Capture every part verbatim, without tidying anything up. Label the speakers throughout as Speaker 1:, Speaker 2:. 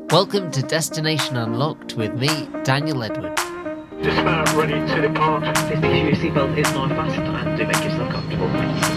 Speaker 1: Welcome to Destination Unlocked with me, Daniel Edward.
Speaker 2: Just about ready to depart.
Speaker 3: Please make sure your seatbelt is not fastened and do make yourself comfortable.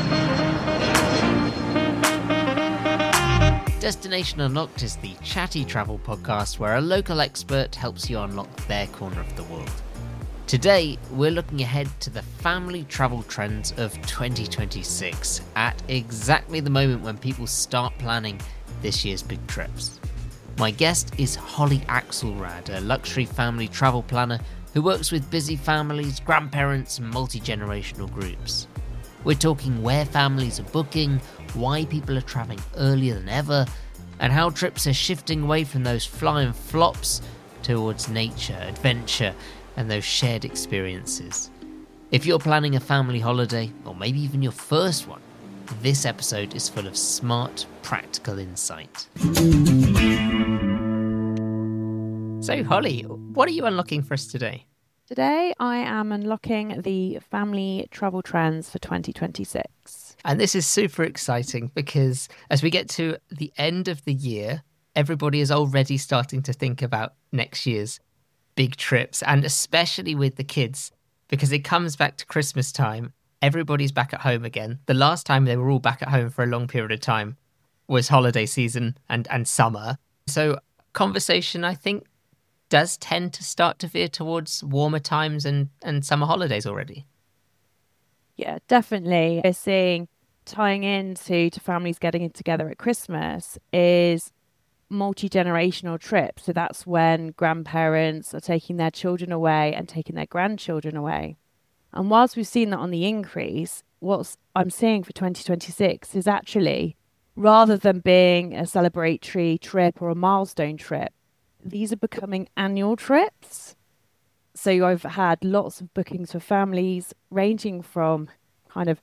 Speaker 1: Destination Unlocked is the chatty travel podcast where a local expert helps you unlock their corner of the world. Today, we're looking ahead to the family travel trends of twenty twenty-six at exactly the moment when people start planning this year's big trips. My guest is Holly Axelrad, a luxury family travel planner who works with busy families, grandparents and multi-generational groups. We're talking where families are booking, why people are travelling earlier than ever, and how trips are shifting away from those flying flops towards nature, adventure and those shared experiences. If you're planning a family holiday, or maybe even your first one, this episode is full of smart, practical insight. So, Holly, what are you unlocking for us today?
Speaker 4: Today, I am unlocking the family travel trends for twenty twenty-six.
Speaker 1: And this is super exciting because as we get to the end of the year, everybody is already starting to think about next year's big trips, and especially with the kids, because it comes back to Christmas time. Everybody's back at home again. The last time they were all back at home for a long period of time was holiday season and, and summer. So conversation, I think, does tend to start to veer towards warmer times and, and summer holidays already.
Speaker 4: Yeah, definitely. We're seeing tying into to families getting together at Christmas is multi-generational trips. So that's when grandparents are taking their children away and taking their grandchildren away. And whilst we've seen that on the increase, what I'm seeing for twenty twenty-six is actually, rather than being a celebratory trip or a milestone trip, these are becoming annual trips. So I've had lots of bookings for families ranging from kind of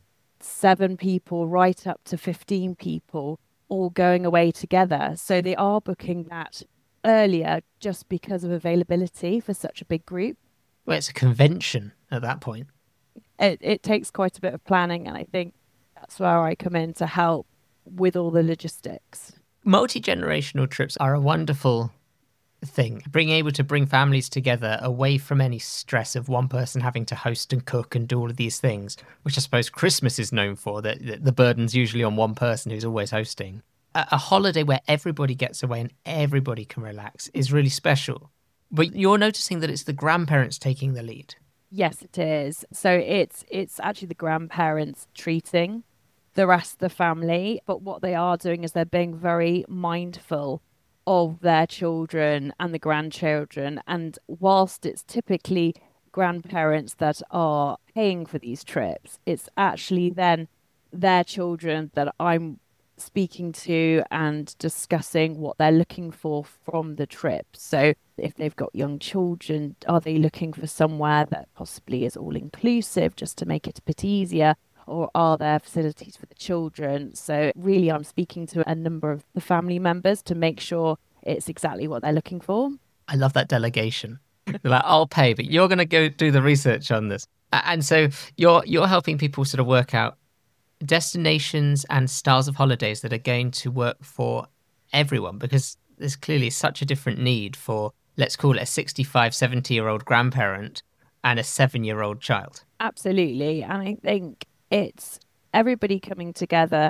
Speaker 4: seven people right up to fifteen people all going away together. So they are booking that earlier just because of availability for such a big group.
Speaker 1: Well, it's a convention at that point.
Speaker 4: It, it takes quite a bit of planning, and I think that's where I come in to help with all the logistics.
Speaker 1: Multi-generational trips are a wonderful thing, being able to bring families together away from any stress of one person having to host and cook and do all of these things, which I suppose Christmas is known for, that the burden's usually on one person who's always hosting. A, a holiday where everybody gets away and everybody can relax is really special. But you're noticing that it's the grandparents taking the lead.
Speaker 4: Yes, it is. So it's it's actually the grandparents treating the rest of the family, but what they are doing is they're being very mindful of their children and the grandchildren. And whilst it's typically grandparents that are paying for these trips, it's actually then their children that I'm speaking to and discussing what they're looking for from the trip. So if they've got young children, are they looking for somewhere that possibly is all inclusive just to make it a bit easier? Or are there facilities for the children? So really, I'm speaking to a number of the family members to make sure it's exactly what they're looking for.
Speaker 1: I love that delegation. They're like, I'll pay, but you're going to go do the research on this. And so you're you're helping people sort of work out destinations and styles of holidays that are going to work for everyone, because there's clearly such a different need for, let's call it a sixty-five, seventy-year-old grandparent and a seven-year-old child.
Speaker 4: Absolutely. And I think it's everybody coming together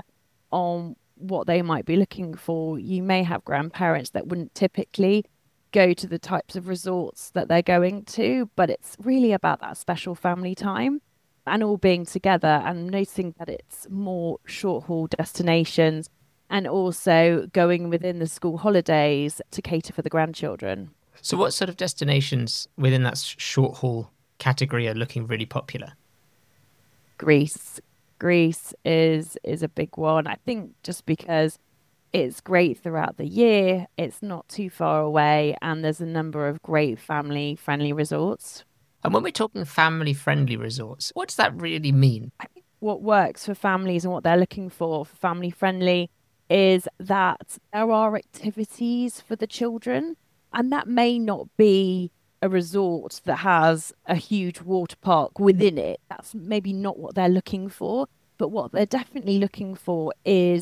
Speaker 4: on what they might be looking for. You may have grandparents that wouldn't typically go to the types of resorts that they're going to, but it's really about that special family time and all being together, and noticing that it's more short haul destinations and also going within the school holidays to cater for the grandchildren.
Speaker 1: So what sort of destinations within that short haul category are looking really popular?
Speaker 4: Greece. Greece is is a big one. I think just because it's great throughout the year, it's not too far away, and there's a number of great family-friendly resorts.
Speaker 1: And when we're talking family-friendly resorts, what does that really mean?
Speaker 4: I think what works for families and what they're looking for for family-friendly is that there are activities for the children, and that may not be a resort that has a huge water park within it. That's maybe not what they're looking for, but what they're definitely looking for is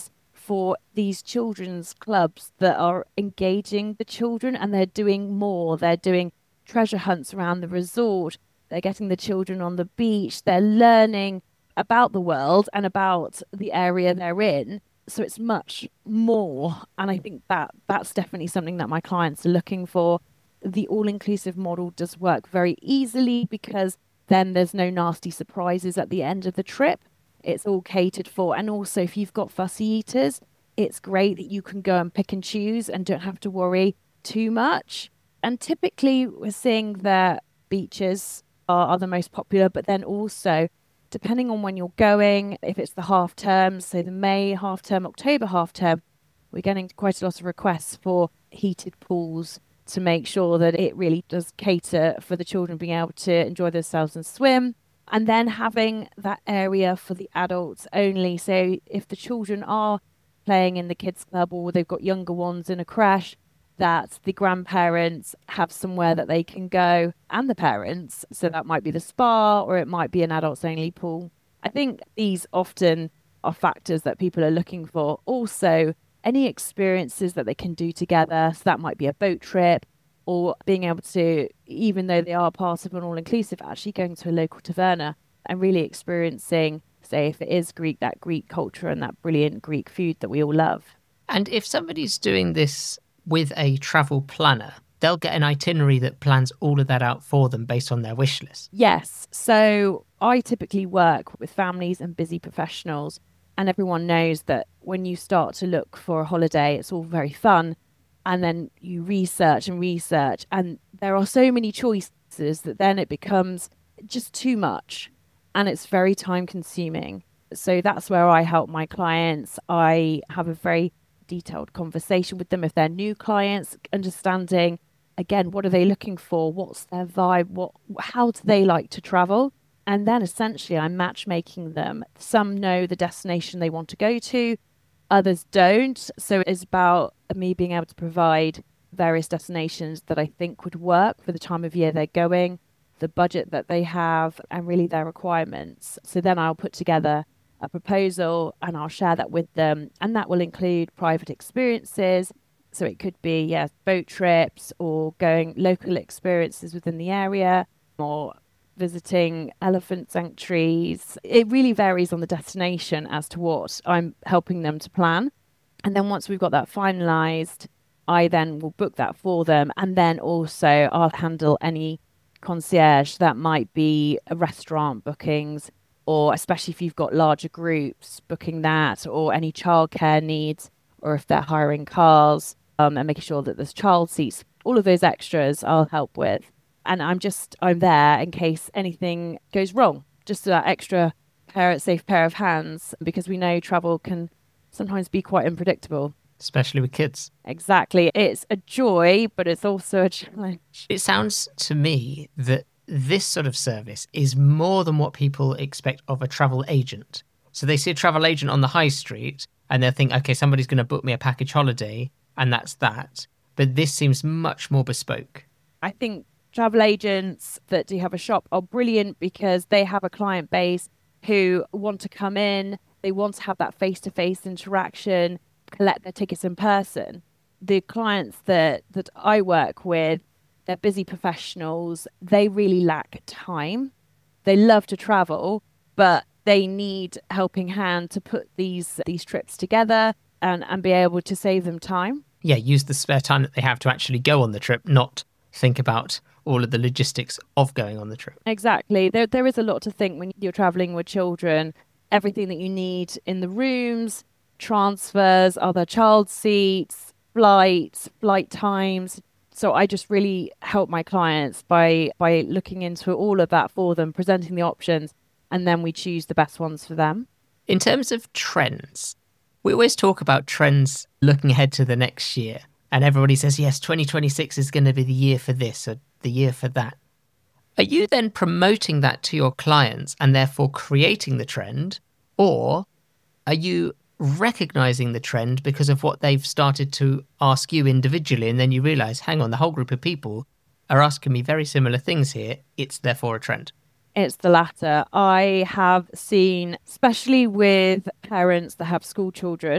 Speaker 4: for these children's clubs that are engaging the children, and they're doing more. They're doing treasure hunts around the resort. They're getting the children on the beach. They're learning about the world and about the area they're in. So it's much more. And I think that that's definitely something that my clients are looking for. The all-inclusive model does work very easily because then there's no nasty surprises at the end of the trip. It's all catered for. And also, if you've got fussy eaters, it's great that you can go and pick and choose and don't have to worry too much. And typically, we're seeing that beaches are, are the most popular, but then also, depending on when you're going, if it's the half term, so the May half term, October half term, we're getting quite a lot of requests for heated pools to make sure that it really does cater for the children being able to enjoy themselves and swim. And then having that area for the adults only. So if the children are playing in the kids club or they've got younger ones in a crash, that the grandparents have somewhere that they can go, and the parents. So that might be the spa, or it might be an adults only pool. I think these often are factors that people are looking for. Also, any experiences that they can do together. So that might be a boat trip, or being able to, even though they are part of an all-inclusive, actually going to a local taverna and really experiencing, say, if it is Greek, that Greek culture and that brilliant Greek food that we all love.
Speaker 1: And if somebody's doing this with a travel planner, they'll get an itinerary that plans all of that out for them based on their wish list.
Speaker 4: Yes. So I typically work with families and busy professionals, and everyone knows that when you start to look for a holiday, it's all very fun. And then you research and research, and there are so many choices that then it becomes just too much, and it's very time consuming. So that's where I help my clients. I have a very detailed conversation with them if they're new clients, understanding, again, what are they looking for? What's their vibe? What, how do they like to travel? And then essentially I'm matchmaking them. Some know the destination they want to go to, others don't. So it's about me being able to provide various destinations that I think would work for the time of year they're going, the budget that they have, and really their requirements. So then I'll put together a proposal and I'll share that with them. And that will include private experiences. So it could be, yeah, boat trips or going local experiences within the area or visiting elephant sanctuaries. It really varies on the destination as to what I'm helping them to plan. And then once we've got that finalized, I then will book that for them. And then also I'll handle any concierge that might be restaurant bookings, or especially if you've got larger groups, booking that, or any childcare needs, or if they're hiring cars, um, and making sure that there's child seats. All of those extras I'll help with. And I'm just, I'm there in case anything goes wrong. Just that extra pair, safe pair of hands, because we know travel can sometimes be quite unpredictable.
Speaker 1: Especially with kids.
Speaker 4: Exactly. It's a joy, but it's also a challenge.
Speaker 1: It sounds to me that this sort of service is more than what people expect of a travel agent. So they see a travel agent on the high street and they'll think, okay, somebody's going to book me a package holiday and that's that. But this seems much more bespoke.
Speaker 4: I think travel agents that do have a shop are brilliant because they have a client base who want to come in, they want to have that face-to-face interaction, collect their tickets in person. The clients that, that I work with, they're busy professionals, they really lack time. They love to travel, but they need a helping hand to put these these trips together and, and be able to save them time.
Speaker 1: Yeah, use the spare time that they have to actually go on the trip, not think about all of the logistics of going on the trip.
Speaker 4: Exactly. There there is a lot to think when you're traveling with children. Everything that you need in the rooms, transfers, other child seats, flights, flight times. So I just really help my clients by by looking into all of that for them, presenting the options, and then we choose the best ones for them.
Speaker 1: In terms of trends, we always talk about trends looking ahead to the next year. And everybody says, yes, twenty twenty-six is going to be the year for this or the year for that. Are you then promoting that to your clients and therefore creating the trend? Or are you recognizing the trend because of what they've started to ask you individually, and then you realize, hang on, the whole group of people are asking me very similar things here, it's therefore a trend?
Speaker 4: It's the latter. I have seen, especially with parents that have school children,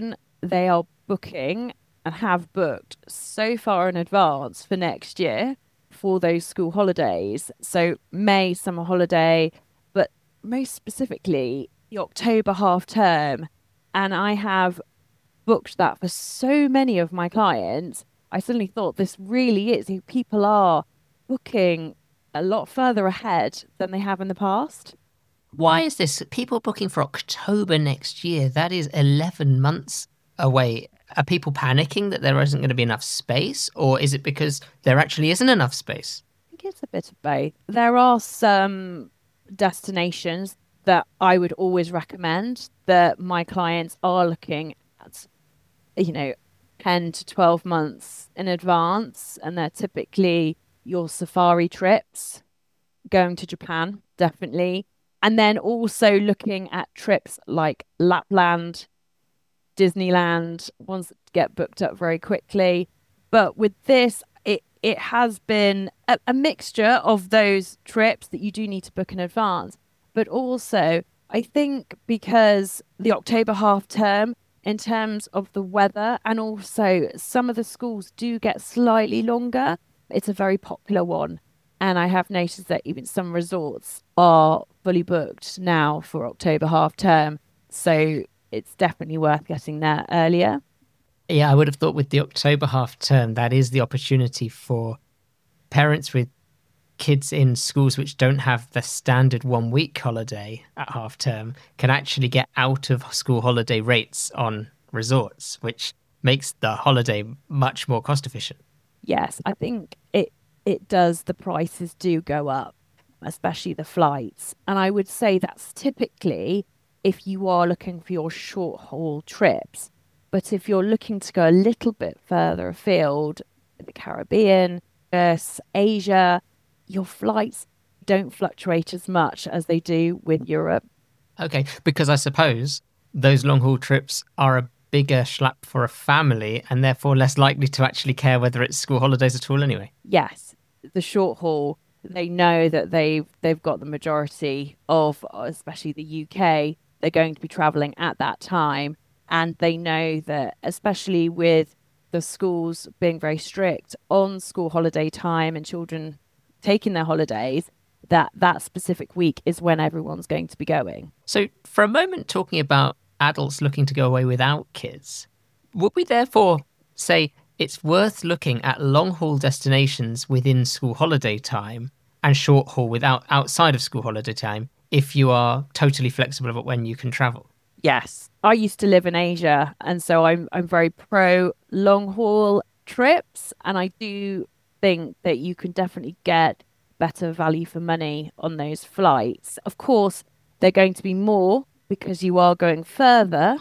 Speaker 4: they are booking and have booked so far in advance for next year for those school holidays. So May summer holiday, but most specifically the October half term. And I have booked that for so many of my clients. I suddenly thought this really is, people are booking a lot further ahead than they have in the past.
Speaker 1: Why is this? People booking for October next year, that is eleven months away. Are people panicking that there isn't going to be enough space, or is it because there actually isn't enough space?
Speaker 4: I think it's a bit of both. There are some destinations that I would always recommend that my clients are looking at, you know, ten to twelve months in advance, and they're typically your safari trips, going to Japan, definitely. And then also looking at trips like Lapland, Disneyland, ones that get booked up very quickly. But with this, it, it has been a, a mixture of those trips that you do need to book in advance. But also, I think because the October half term, in terms of the weather, and also some of the schools do get slightly longer, it's a very popular one. And I have noticed that even some resorts are fully booked now for October half term. So it's definitely worth getting there earlier.
Speaker 1: Yeah, I would have thought with the October half term, that is the opportunity for parents with kids in schools which don't have the standard one week holiday at half term can actually get out of school holiday rates on resorts, which makes the holiday much more cost efficient.
Speaker 4: Yes, I think it it does. The prices do go up, especially the flights. And I would say that's typically if you are looking for your short haul trips. But if you're looking to go a little bit further afield, the Caribbean, Asia, your flights don't fluctuate as much as they do with Europe.
Speaker 1: Okay, because I suppose those long haul trips are a bigger schlap for a family and therefore less likely to actually care whether it's school holidays at all anyway.
Speaker 4: Yes, the short haul, they know that they've they've got the majority of, especially the U K, they're going to be travelling at that time, and they know that, especially with the schools being very strict on school holiday time and children taking their holidays, that that specific week is when everyone's going to be going.
Speaker 1: So for a moment, talking about adults looking to go away without kids, would we therefore say it's worth looking at long-haul destinations within school holiday time and short-haul without outside of school holiday time if you are totally flexible about when you can travel?
Speaker 4: Yes. I used to live in Asia, and so I'm I'm very pro long-haul trips, and I do think that you can definitely get better value for money on those flights. Of course, they're going to be more because you are going further,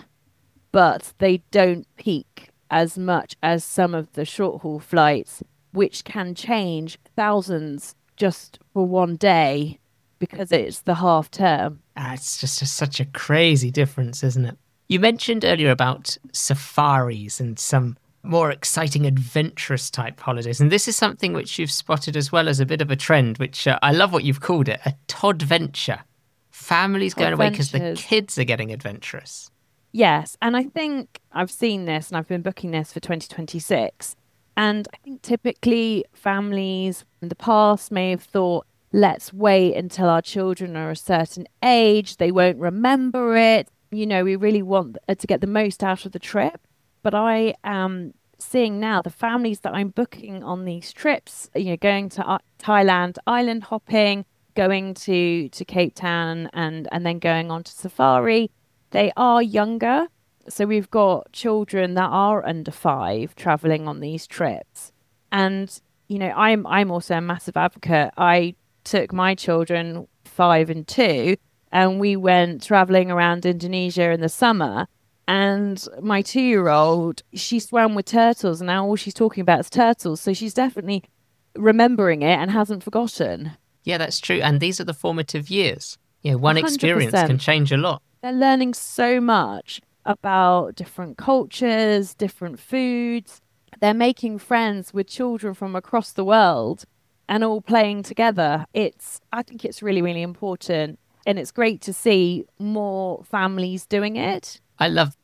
Speaker 4: but they don't peak as much as some of the short haul flights, which can change thousands just for one day because it's the half term.
Speaker 1: Ah, it's just a, such a crazy difference, isn't it? You mentioned earlier about safaris and some more exciting, adventurous type holidays. And this is something which you've spotted as well as a bit of a trend, which uh, I love what you've called it, a Toddventure. Families going away because the kids are getting adventurous.
Speaker 4: Yes, and I think I've seen this and I've been booking this for twenty twenty-six. And I think typically families in the past may have thought, let's wait until our children are a certain age. They won't remember it. You know, we really want to get the most out of the trip. But I am seeing now the families that I'm booking on these trips, you know, going to uh, Thailand, island hopping, going to, to Cape Town and, and then going on to safari. They are younger. So we've got children that are under five traveling on these trips. And, you know, I'm I'm also a massive advocate. I took my children, five and two, and we went traveling around Indonesia in the summer. And my two-year-old, she swam with turtles, and now all she's talking about is turtles. So she's definitely remembering it and hasn't forgotten.
Speaker 1: Yeah, that's true. And these are the formative years. You know, one
Speaker 4: one hundred percent.
Speaker 1: Experience can change a lot.
Speaker 4: They're learning so much about different cultures, different foods. They're making friends with children from across the world and all playing together. It's, I think it's really, really important. And it's great to see more families doing it.
Speaker 1: I love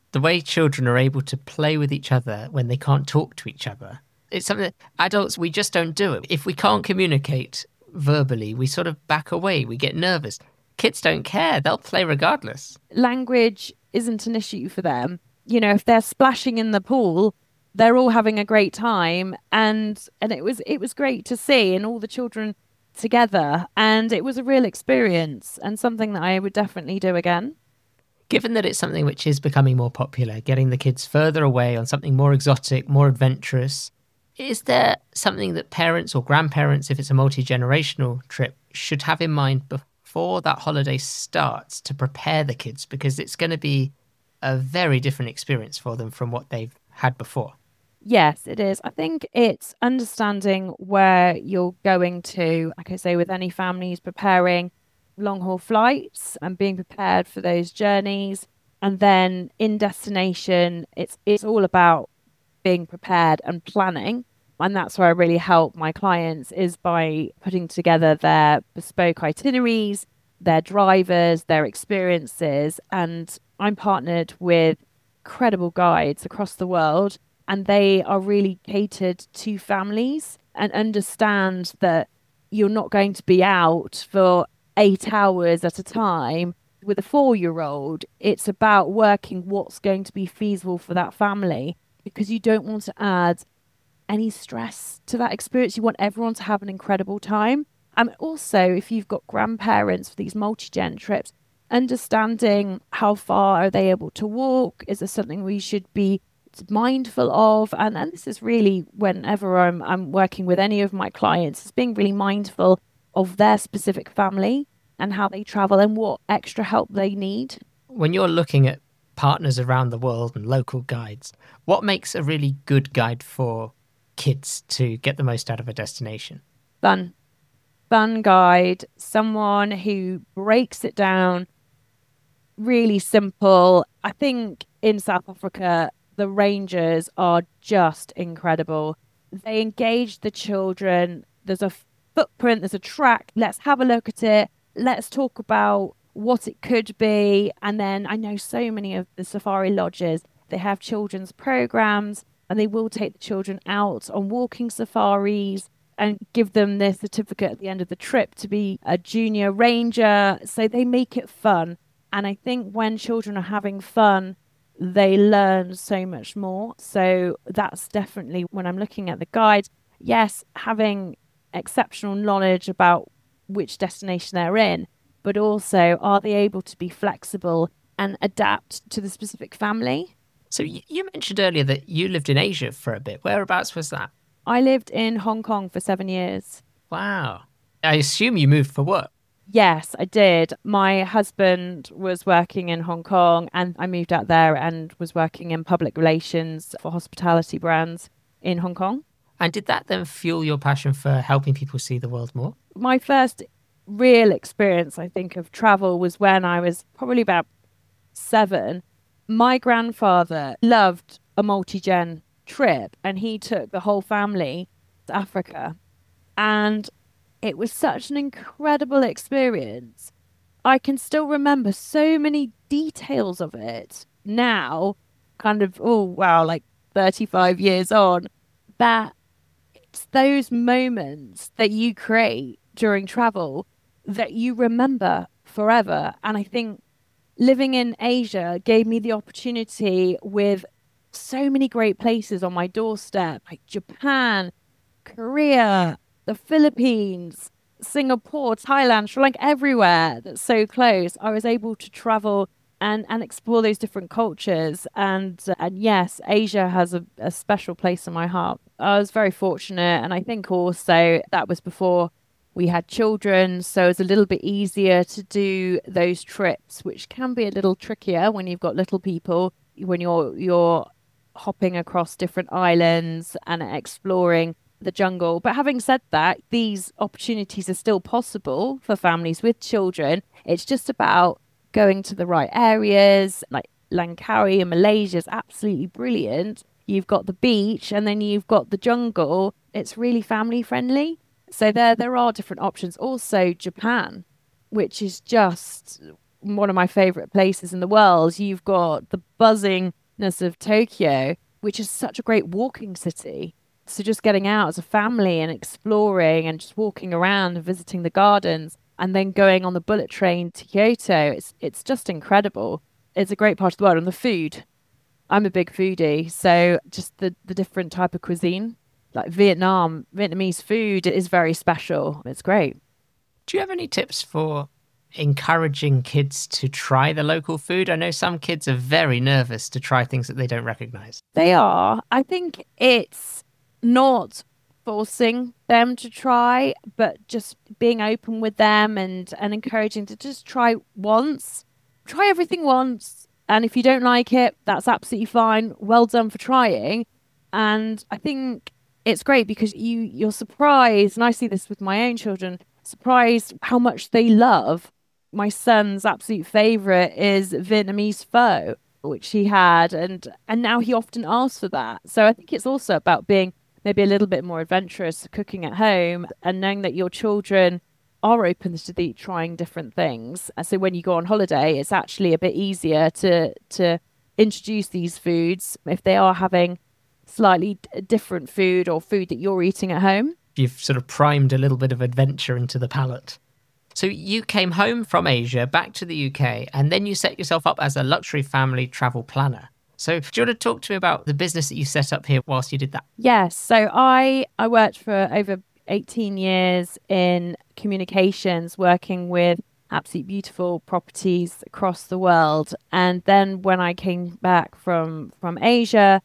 Speaker 1: The way children are able to play with each other when they can't talk to each other. It's something that adults, we just don't do it. If we can't communicate verbally, we sort of back away. We get nervous. Kids don't care. They'll play regardless.
Speaker 4: Language isn't an issue for them. You know, if they're splashing in the pool, they're all having a great time. And and it was it was great to see, and all the children together. And it was a real experience and something that I would definitely do again.
Speaker 1: Given that it's something which is becoming more popular, getting the kids further away on something more exotic, more adventurous, is there something that parents or grandparents, if it's a multi-generational trip, should have in mind before that holiday starts to prepare the kids? Because it's going to be a very different experience for them from what they've had before.
Speaker 4: Yes, it is. I think it's understanding where you're going to, like I say, with any families, preparing long haul flights and being prepared for those journeys. And then in destination, it's it's all about being prepared and planning. And that's where I really help my clients, is by putting together their bespoke itineraries, their drivers, their experiences. And I'm partnered with credible guides across the world, and they are really catered to families and understand that you're not going to be out for eight hours at a time with a four-year-old. It's about working what's going to be feasible for that family, because you don't want to add any stress to that experience. You want everyone to have an incredible time. And also, if you've got grandparents for these multi-gen trips, understanding how far are they able to walk? Is there something we should be mindful of? And, and this is really, whenever I'm, I'm working with any of my clients, is being really mindful of their specific family and how they travel and what extra help they need.
Speaker 1: When you're looking at partners around the world and local guides, what makes a really good guide for kids to get the most out of a destination?
Speaker 4: Fun. Fun guide, someone who breaks it down really simple. I think in South Africa, the rangers are just incredible. They engage the children. There's a footprint, there's a track. Let's have a look at it. Let's talk about what it could be. And then I know so many of the safari lodges, they have children's programs, and they will take the children out on walking safaris and give them their certificate at the end of the trip to be a junior ranger. So they make it fun. And I think when children are having fun, they learn so much more. So that's definitely, when I'm looking at the guide, yes, having exceptional knowledge about which destination they're in, but also, are they able to be flexible and adapt to the specific family?
Speaker 1: So you mentioned earlier that you lived in Asia for a bit. Whereabouts was that?
Speaker 4: I lived in Hong Kong for seven years.
Speaker 1: Wow. I assume you moved for work.
Speaker 4: Yes, I did. My husband was working in Hong Kong, and I moved out there and was working in public relations for hospitality brands in Hong Kong.
Speaker 1: And did that then fuel your passion for helping people see the world more?
Speaker 4: My first real experience, I think, of travel was when I was probably about seven. My grandfather loved a multi-gen trip, and he took the whole family to Africa. And it was such an incredible experience. I can still remember so many details of it now, kind of, oh, wow, like thirty-five years on, that it's those moments that you create during travel that you remember forever. And I think living in Asia gave me the opportunity, with so many great places on my doorstep, like Japan, Korea, the Philippines, Singapore, Thailand, Sri Lanka, everywhere that's so close. I was able to travel and, and explore those different cultures. And, and yes, Asia has a, a special place in my heart. I was very fortunate. And I think also that was before we had children, so it's a little bit easier to do those trips, which can be a little trickier when you've got little people, when you're you're hopping across different islands and exploring the jungle. But having said that, these opportunities are still possible for families with children. It's just about going to the right areas. Like Langkawi in Malaysia is absolutely brilliant. You've got the beach and then you've got the jungle. It's really family friendly. So there, there are different options. Also, Japan, which is just one of my favorite places in the world. You've got the buzzing vastness of Tokyo, which is such a great walking city. So just getting out as a family and exploring and just walking around and visiting the gardens and then going on the bullet train to Kyoto, it's it's just incredible. It's a great part of the world. And the food, I'm a big foodie, so just the, the different type of cuisine, like Vietnam, Vietnamese food is very special. It's great.
Speaker 1: Do you have any tips for encouraging kids to try the local food? I know some kids are very nervous to try things that they don't recognize.
Speaker 4: They are. I think it's not forcing them to try, but just being open with them and, and encouraging to just try once. Try everything once. And if you don't like it, that's absolutely fine. Well done for trying. And I think it's great because you, you're surprised, and I see this with my own children, surprised how much they love. My son's absolute favourite is Vietnamese pho, which he had, and and now he often asks for that. So I think it's also about being maybe a little bit more adventurous, cooking at home, and knowing that your children are open to the, trying different things. So when you go on holiday, it's actually a bit easier to to introduce these foods if they are having slightly different food or food that you're eating at home.
Speaker 1: You've sort of primed a little bit of adventure into the palate. So you came home from Asia, back to the U K, and then you set yourself up as a luxury family travel planner. So do you want to talk to me about the business that you set up here whilst you did that?
Speaker 4: Yes. So I, I worked for over eighteen years in communications, working with absolutely beautiful properties across the world. And then when I came back from, from Asia,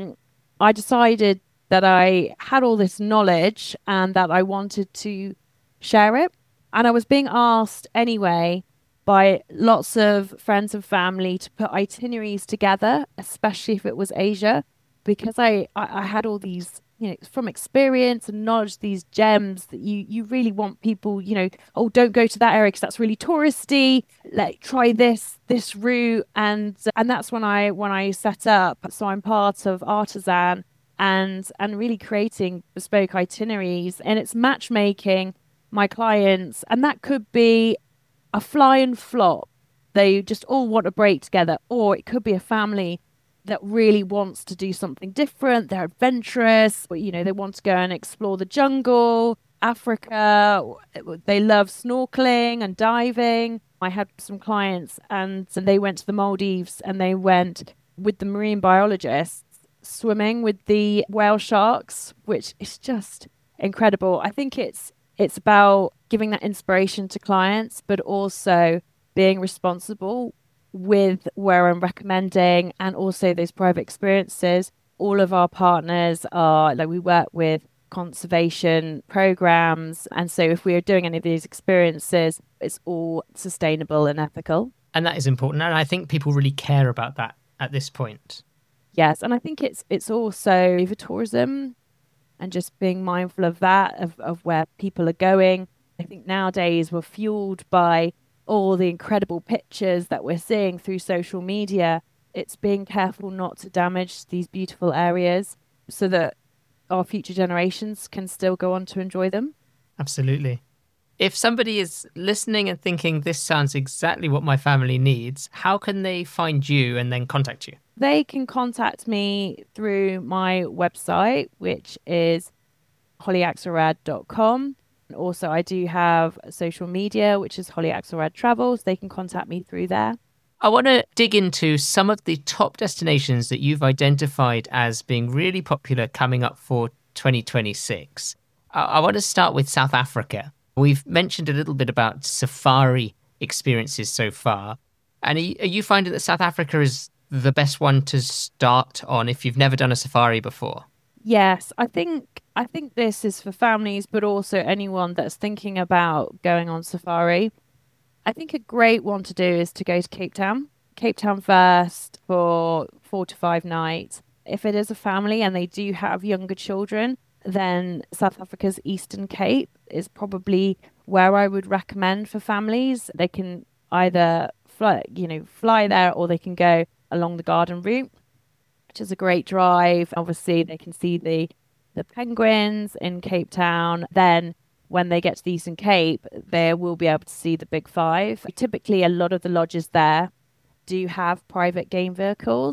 Speaker 4: I decided that I had all this knowledge and that I wanted to share it. And I was being asked anyway by lots of friends and family to put itineraries together, especially if it was Asia, because I, I, I had all these, you know, from experience and knowledge, these gems that you, you really want people, you know, oh, don't go to that area because that's really touristy. Like, try this, this route. And and that's when I when I set up. So I'm part of Artisan and and really creating bespoke itineraries. And it's matchmaking my clients. And that could be a fly and flop. They just all want a break together. Or it could be a family that really wants to do something different. They're adventurous. You know, they want to go and explore the jungle, Africa. They love snorkeling and diving. I had some clients and they went to the Maldives and they went with the marine biologists swimming with the whale sharks, which is just incredible. I think it's it's about giving that inspiration to clients, but also being responsible with where I'm recommending and also those private experiences. All of our partners are, like, we work with conservation programs. And so if we are doing any of these experiences, it's all sustainable and ethical.
Speaker 1: And that is important. And I think people really care about that at this point.
Speaker 4: Yes. And I think it's it's also for tourism and just being mindful of that, of, of where people are going. I think nowadays we're fueled by all the incredible pictures that we're seeing through social media. It's being careful not to damage these beautiful areas so that our future generations can still go on to enjoy them.
Speaker 1: Absolutely. If somebody is listening and thinking this sounds exactly what my family needs, how can they find you and then contact you?
Speaker 4: They can contact me through my website, which is holly axelrad dot com. Also, I do have social media, which is Holly Axelrad Travels. They can contact me through there.
Speaker 1: I want to dig into some of the top destinations that you've identified as being really popular coming up for twenty twenty-six. I want to start with South Africa. We've mentioned a little bit about safari experiences so far. And are you finding that South Africa is the best one to start on if you've never done a safari before?
Speaker 4: Yes, I think I think this is for families, but also anyone that's thinking about going on safari. I think a great one to do is to go to Cape Town. Cape Town first for four to five nights. If it is a family and they do have younger children, then South Africa's Eastern Cape is probably where I would recommend for families. They can either fly, you know, fly there, or they can go along the garden route, which is a great drive. Obviously, they can see the the penguins in Cape Town. Then when they get to the Eastern Cape, they will be able to see the Big Five. Typically, a lot of the lodges there do have private game vehicles.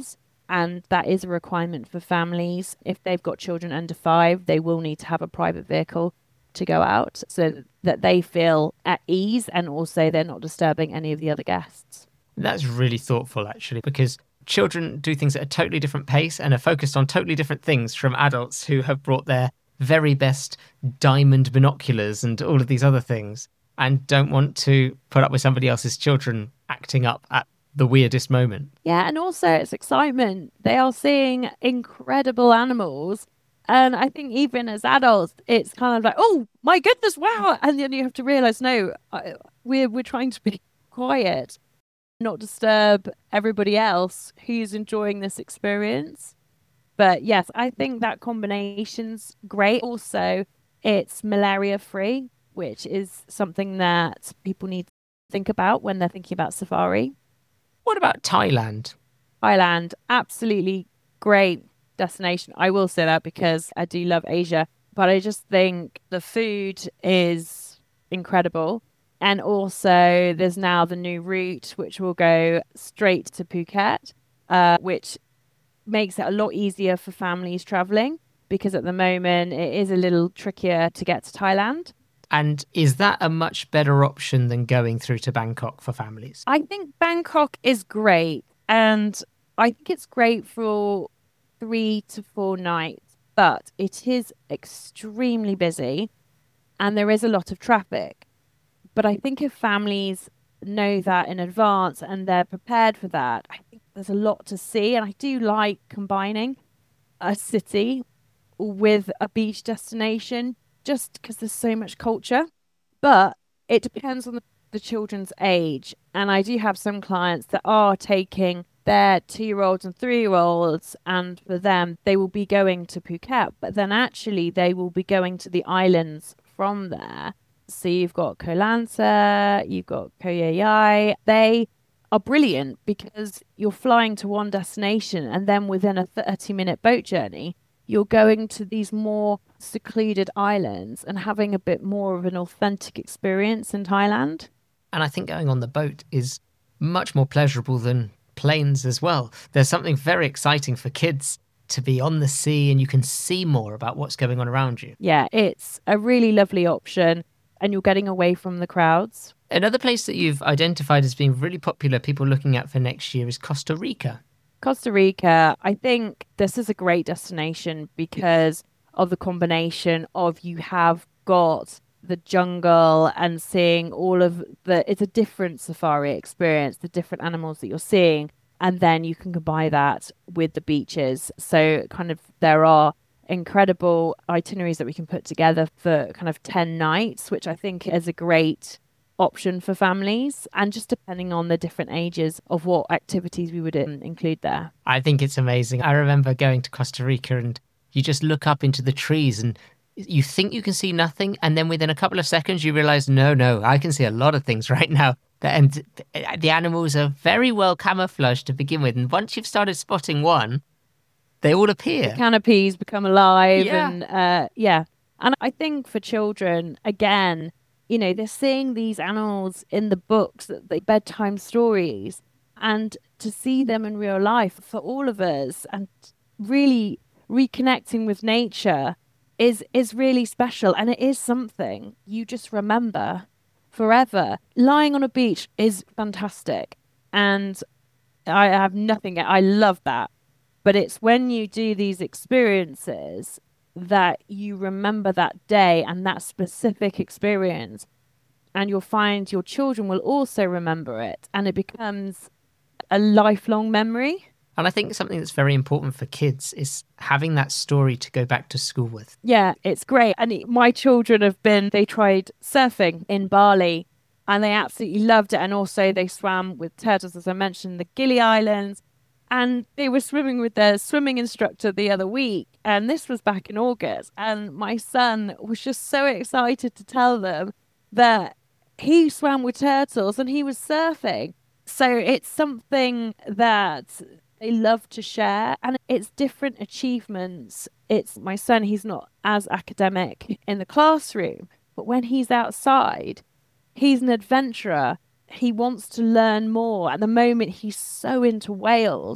Speaker 4: And that is a requirement for families. If they've got children under five, they will need to have a private vehicle to go out so that they feel at ease and also they're not disturbing any of the other guests.
Speaker 1: That's really thoughtful, actually, because children do things at a totally different pace and are focused on totally different things from adults who have brought their very best diamond binoculars and all of these other things and don't want to put up with somebody else's children acting up at the weirdest moment.
Speaker 4: Yeah, and also it's excitement. They are seeing incredible animals. And I think even as adults, it's kind of like, oh, my goodness, wow. And then you have to realize, no, I, we're, we're trying to be quiet, not disturb everybody else who's enjoying this experience. But yes, I think that combination's great. Also, it's malaria free, which is something that people need to think about when they're thinking about safari.
Speaker 1: What about Thailand?
Speaker 4: Thailand, absolutely great destination. I will say that because I do love Asia, but I just think the food is incredible. And also there's now the new route, which will go straight to Phuket, uh, which makes it a lot easier for families traveling because at the moment it is a little trickier to get to Thailand.
Speaker 1: And is that a much better option than going through to Bangkok for families?
Speaker 4: I think Bangkok is great. And I think it's great for three to four nights, but it is extremely busy and there is a lot of traffic. But I think if families know that in advance and they're prepared for that, I think there's a lot to see. And I do like combining a city with a beach destination just because there's so much culture. But it depends on the, the children's age. And I do have some clients that are taking their two-year-olds and three-year-olds, and for them, they will be going to Phuket, but then actually they will be going to the islands from there. So you've got Koh Lanta, you've got Koh Yai Yai. They are brilliant because you're flying to one destination and then within a thirty-minute boat journey, you're going to these more secluded islands and having a bit more of an authentic experience in Thailand.
Speaker 1: And I think going on the boat is much more pleasurable than planes as well. There's something very exciting for kids to be on the sea and you can see more about what's going on around you.
Speaker 4: Yeah, it's a really lovely option and you're getting away from the crowds.
Speaker 1: Another place that you've identified as being really popular, people looking at for next year, is Costa Rica.
Speaker 4: Costa Rica, I think this is a great destination because of the combination of you have got the jungle and seeing all of the, it's a different safari experience, the different animals that you're seeing. And then you can combine that with the beaches. So kind of there are incredible itineraries that we can put together for kind of ten nights, which I think is a great option for families, and just depending on the different ages of what activities we would um, include there.
Speaker 1: I think it's amazing. I remember going to Costa Rica and you just look up into the trees and you think you can see nothing, and then within a couple of seconds you realize, no, no, I can see a lot of things right now. And the animals are very well camouflaged to begin with, and once you've started spotting one, they all appear.
Speaker 4: The canopies become alive.
Speaker 1: Yeah.
Speaker 4: and uh, yeah. And I think for children, again, you know, they're seeing these animals in the books, the bedtime stories, and to see them in real life for all of us and really reconnecting with nature is is really special, and it is something you just remember forever. Lying on a beach is fantastic, and I have nothing, I love that. But it's when you do these experiences that you remember that day and that specific experience, and you'll find your children will also remember it, and it becomes a lifelong memory.
Speaker 1: And I think something that's very important for kids is having that story to go back to school with.
Speaker 4: Yeah, it's great. And it, my children have been, they tried surfing in Bali and they absolutely loved it. And also they swam with turtles, as I mentioned, the Gili Islands. And they were swimming with their swimming instructor the other week. And this was back in August. And my son was just so excited to tell them that he swam with turtles and he was surfing. So it's something that they love to share, and it's different achievements. It's my son, he's not as academic in the classroom, but when he's outside, he's an adventurer. He wants to learn more. At the moment, he's so into whales,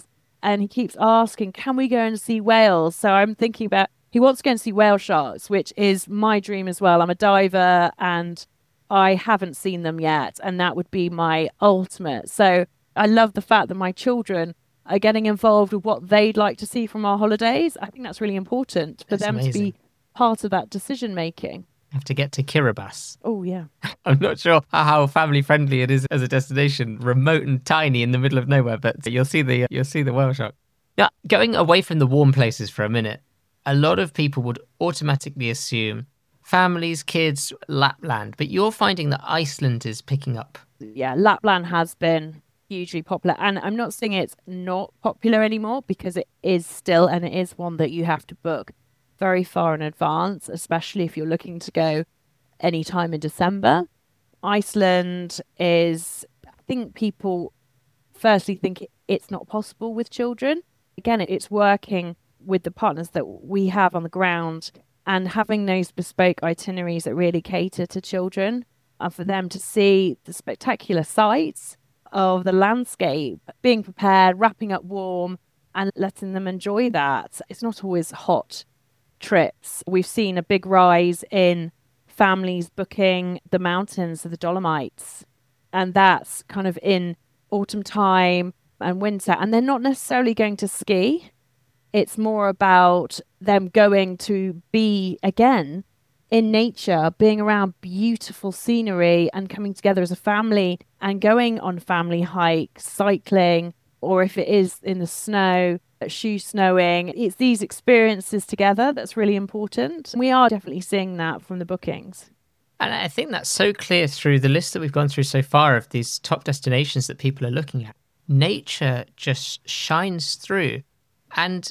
Speaker 4: and he keeps asking, can we go and see whales? So I'm thinking about, he wants to go and see whale sharks, which is my dream as well. I'm a diver and I haven't seen them yet, and that would be my ultimate. So I love the fact that my children are getting involved with what they'd like to see from our holidays. I think that's really important for
Speaker 1: That's
Speaker 4: them
Speaker 1: amazing.
Speaker 4: to be part of that decision making.
Speaker 1: Have to get to Kiribati.
Speaker 4: Oh, yeah.
Speaker 1: I'm not sure how family friendly it is as a destination, remote and tiny in the middle of nowhere, but you'll see the you'll see the whale shark. Now, going away from the warm places for a minute, a lot of people would automatically assume families, kids, Lapland, but you're finding that Iceland is picking up.
Speaker 4: Yeah, Lapland has been hugely popular, and I'm not saying it's not popular anymore, because it is still, and it is one that you have to book very far in advance, especially if you're looking to go anytime in December. Iceland is, I think people firstly think it's not possible with children. Again, it's working with the partners that we have on the ground and having those bespoke itineraries that really cater to children, and for them to see the spectacular sights of the landscape, being prepared, wrapping up warm, and letting them enjoy that. It's not always hot trips. We've seen a big rise in families booking the mountains of the Dolomites, and that's kind of in autumn time and winter, and they're not necessarily going to ski. It's more about them going to be again in nature, being around beautiful scenery and coming together as a family and going on family hikes, cycling, or if it is in the snow, shoe snowing. It's these experiences together that's really important. We are definitely seeing that from the bookings.
Speaker 1: And I think that's so clear through the list that we've gone through so far of these top destinations that people are looking at. Nature just shines through, and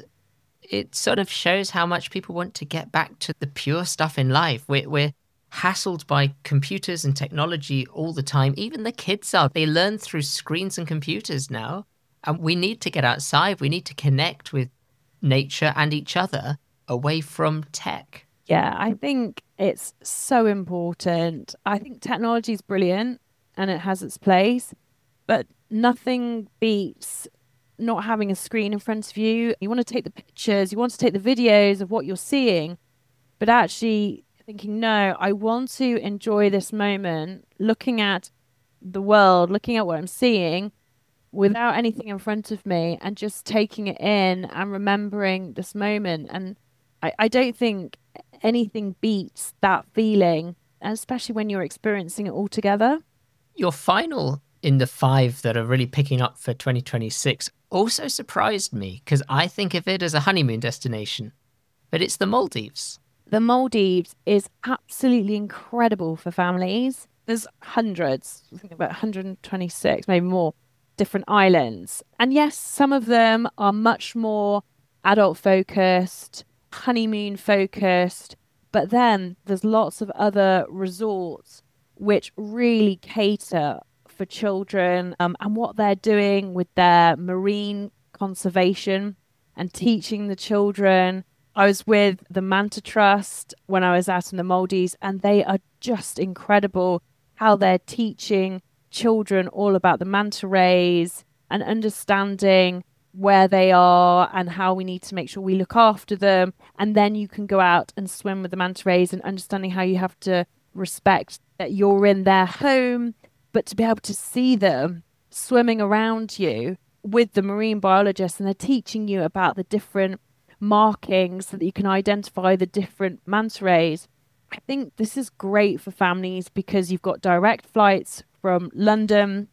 Speaker 1: it sort of shows how much people want to get back to the pure stuff in life. We're, we're hassled by computers and technology all the time. Even the kids are. They learn through screens and computers now. And we need to get outside. We need to connect with nature and each other away from tech.
Speaker 4: Yeah, I think it's so important. I think technology is brilliant and it has its place, but nothing beats not having a screen in front of you. You want to take the pictures, you want to take the videos of what you're seeing, but actually thinking, no, I want to enjoy this moment, looking at the world, looking at what I'm seeing without anything in front of me, and just taking it in and remembering this moment. And I, I don't think anything beats that feeling, especially when you're experiencing it all together.
Speaker 1: Your final in the five that are really picking up for twenty twenty-six also surprised me, because I think of it as a honeymoon destination, but it's the Maldives.
Speaker 4: The Maldives is absolutely incredible for families. There's hundreds, I think about one hundred twenty-six, maybe more, different islands. And yes, some of them are much more adult focused, honeymoon focused, but then there's lots of other resorts which really cater for children, um, and what they're doing with their marine conservation and teaching the children. I was with the Manta Trust when I was out in the Maldives, and they are just incredible how they're teaching children all about the manta rays and understanding where they are and how we need to make sure we look after them. And then you can go out and swim with the manta rays, and understanding how you have to respect that you're in their home, but to be able to see them swimming around you with the marine biologists, and they're teaching you about the different markings so that you can identify the different manta rays. I think this is great for families because you've got direct flights from London.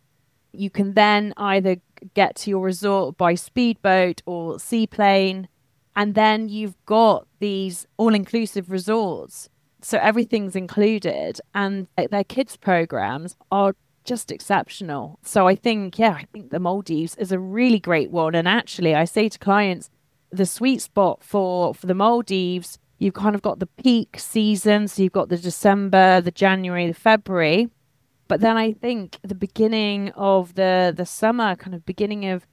Speaker 4: You can then either get to your resort by speedboat or seaplane, and then you've got these all-inclusive resorts. So everything's included, and their kids' programs are just exceptional. So I think, yeah, I think the Maldives is a really great one. And actually, I say to clients, the sweet spot for, for the Maldives, you've kind of got the peak season. So you've got the December, the January, the February. But then I think the beginning of the, the summer, kind of beginning of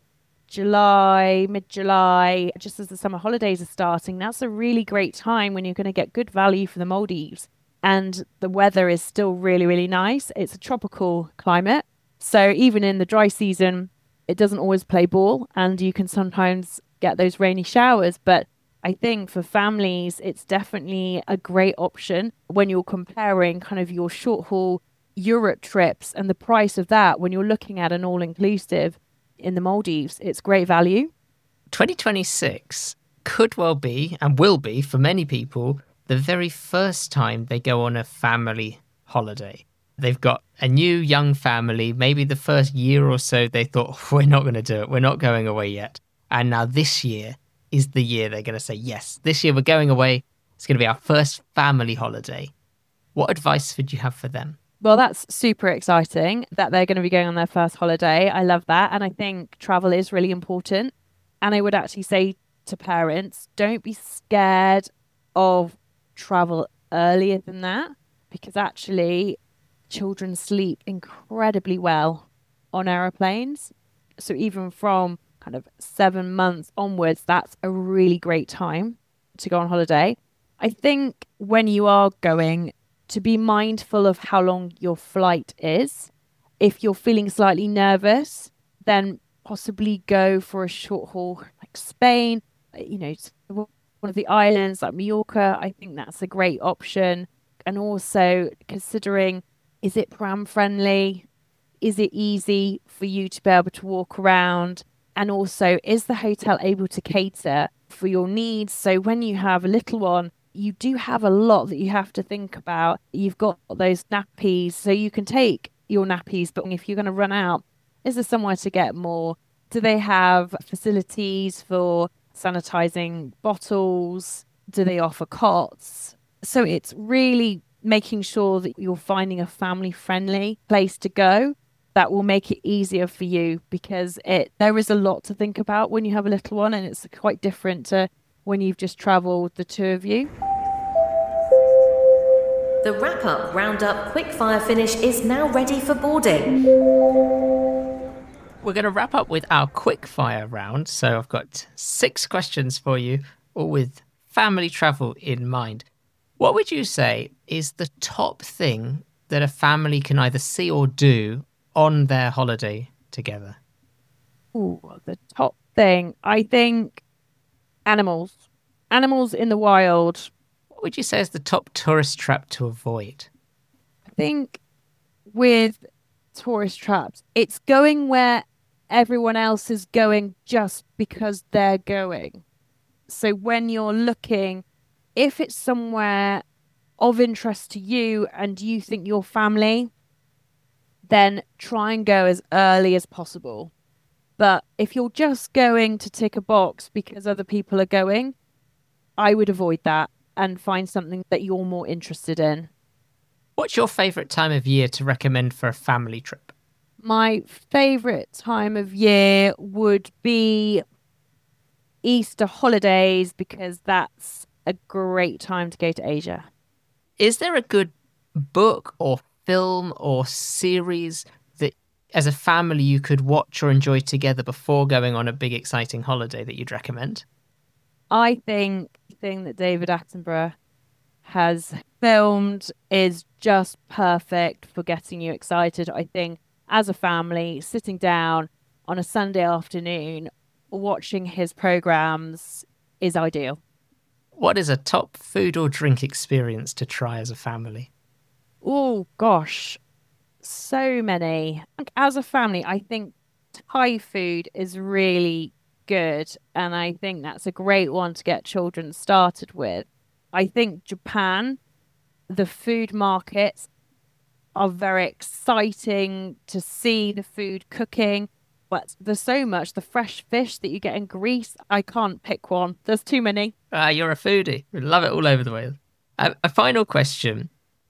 Speaker 4: July, mid-July, just as the summer holidays are starting, that's a really great time when you're going to get good value for the Maldives. And the weather is still really, really nice. It's a tropical climate. So even in the dry season, it doesn't always play ball and you can sometimes get those rainy showers. But I think for families, it's definitely a great option when you're comparing kind of your short haul Europe trips and the price of that when you're looking at an all-inclusive in the Maldives. It's great value.
Speaker 1: twenty twenty-six could well be, and will be for many people, the very first time they go on a family holiday. They've got a new young family. Maybe the first year or so they thought, oh, we're not going to do it. We're not going away yet. And now this year is the year they're going to say, yes, this year we're going away. It's going to be our first family holiday. What advice would you have for them?
Speaker 4: Well, that's super exciting that they're going to be going on their first holiday. I love that. And I think travel is really important. And I would actually say to parents, don't be scared of travel earlier than that, because actually children sleep incredibly well on aeroplanes. So even from kind of seven months onwards, that's a really great time to go on holiday. I think when you are going, to be mindful of how long your flight is. If you're feeling slightly nervous, then possibly go for a short haul like Spain, you know, one of the islands like Mallorca. I think that's a great option. And also considering, is it pram friendly? Is it easy for you to be able to walk around? And also, is the hotel able to cater for your needs? So when you have a little one, you do have a lot that you have to think about. You've got those nappies, so you can take your nappies, but if you're going to run out, is there somewhere to get more? Do they have facilities for sanitizing bottles? Do they offer cots? So it's really making sure that you're finding a family-friendly place to go that will make it easier for you, because it there is a lot to think about when you have a little one, and it's quite different to when you've just travelled, the two of you.
Speaker 5: The wrap-up roundup quickfire finish is now ready for boarding.
Speaker 1: We're going to wrap up with our quickfire round. So I've got six questions for you, all with family travel in mind. What would you say is the top thing that a family can either see or do on their holiday together?
Speaker 4: Ooh, the top thing, I think animals. Animals in the wild.
Speaker 1: What would you say is the top tourist trap to avoid?
Speaker 4: I think with tourist traps, it's going where everyone else is going just because they're going. So when you're looking, if it's somewhere of interest to you and you think your family, then try and go as early as possible. But if you're just going to tick a box because other people are going, I would avoid that and find something that you're more interested in.
Speaker 1: What's your favourite time of year to recommend for a family trip?
Speaker 4: My favourite time of year would be Easter holidays, because that's a great time to go to Asia.
Speaker 1: Is there a good book or film or series that as a family you could watch or enjoy together before going on a big exciting holiday that you'd recommend?
Speaker 4: I think the thing that David Attenborough has filmed is just perfect for getting you excited. I think as a family, sitting down on a Sunday afternoon, watching his programs is ideal.
Speaker 1: What is a top food or drink experience to try as a family?
Speaker 4: Oh, gosh, so many. As a family, I think Thai food is really good, and I think that's a great one to get children started with. I think Japan, the food markets are very exciting to see the food cooking, but there's so much. The fresh fish that you get in Greece, I can't pick one. There's too many.
Speaker 1: Ah, you're a foodie. We love it all over the world. A, a final question.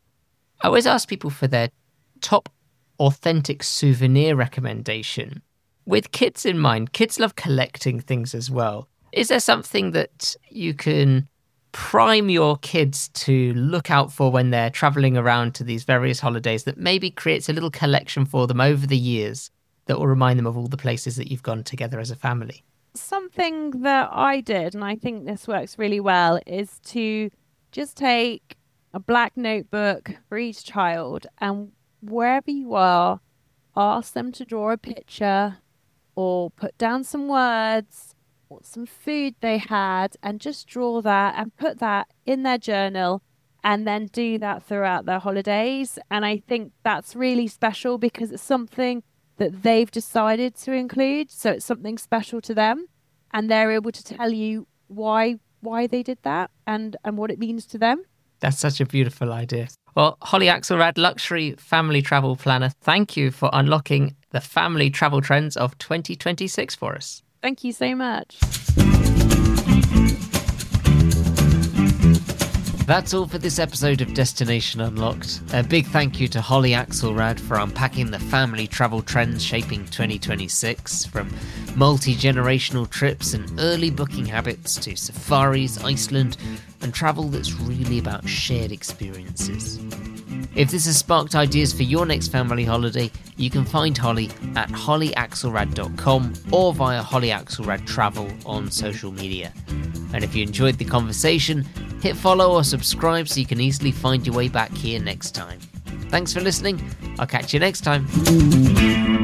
Speaker 1: I always ask people for their top authentic souvenir recommendation. With kids in mind, kids love collecting things as well. Is there something that you can prime your kids to look out for when they're travelling around to these various holidays that maybe creates a little collection for them over the years that will remind them of all the places that you've gone together as a family?
Speaker 4: Something that I did, and I think this works really well, is to just take a black notebook for each child, and wherever you are, ask them to draw a picture or put down some words, what some food they had, and just draw that and put that in their journal, and then do that throughout their holidays. And I think that's really special because it's something that they've decided to include. So it's something special to them, and they're able to tell you why why they did that and, and what it means to them.
Speaker 1: That's such a beautiful idea. Well, Holly Axelrad, Luxury Family Travel Planner, thank you for unlocking the family travel trends of twenty twenty-six for us.
Speaker 4: Thank you so much.
Speaker 1: That's all for this episode of Destination Unlocked. A big thank you to Holly Axelrad for unpacking the family travel trends shaping twenty twenty-six, from multi-generational trips and early booking habits to safaris, Iceland, and travel that's really about shared experiences. If this has sparked ideas for your next family holiday, you can find Holly at holly axelrad dot com or via Holly Axelrad Travel on social media. And if you enjoyed the conversation, hit follow or subscribe so you can easily find your way back here next time. Thanks for listening. I'll catch you next time.